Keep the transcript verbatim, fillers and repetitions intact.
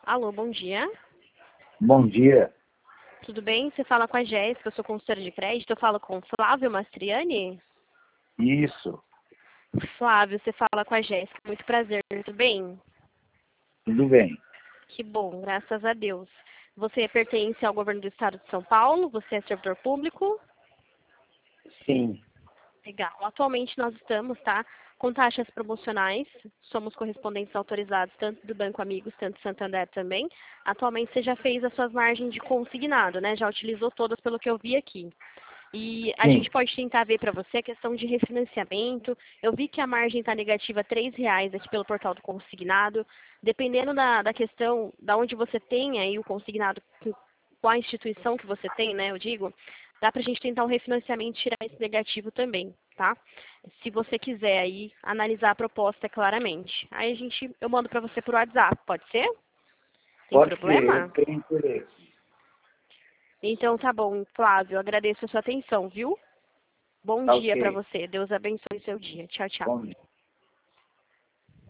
Alô, bom dia. Bom dia. Tudo bem? Você fala com a Jéssica, eu sou consultora de crédito. Eu falo com Flávio Mastriani? Isso, Flávio, você fala com a Jéssica. Muito prazer, tudo bem? tudo bem. Que bom, graças a Deus. Você pertence ao governo do estado de São Paulo? Você é servidor público? Sim, Legal. Atualmente nós estamos, tá, com taxas promocionais. Somos correspondentes autorizados tanto do Banco Amigos, tanto do Santander também. Atualmente você já fez as suas margens de consignado, né? Já utilizou todas pelo que eu vi aqui. E a sim. gente pode tentar ver para você a questão de refinanciamento. Eu vi que a margem está negativa três reais aqui pelo portal do consignado. Dependendo da, da questão, da onde você tem aí o consignado, com qual a instituição que você tem, né, eu digo, dá para a gente tentar um refinanciamento e tirar esse negativo também, tá? Se você quiser aí analisar a proposta claramente. Aí a gente, eu mando para você por WhatsApp, pode ser? Tem Pode ser, eu problema? tenho interesse. Então tá bom, Flávio, agradeço a sua atenção, viu? Bom Tá dia para ok. você. Deus abençoe seu dia. Tchau, tchau. Bom dia.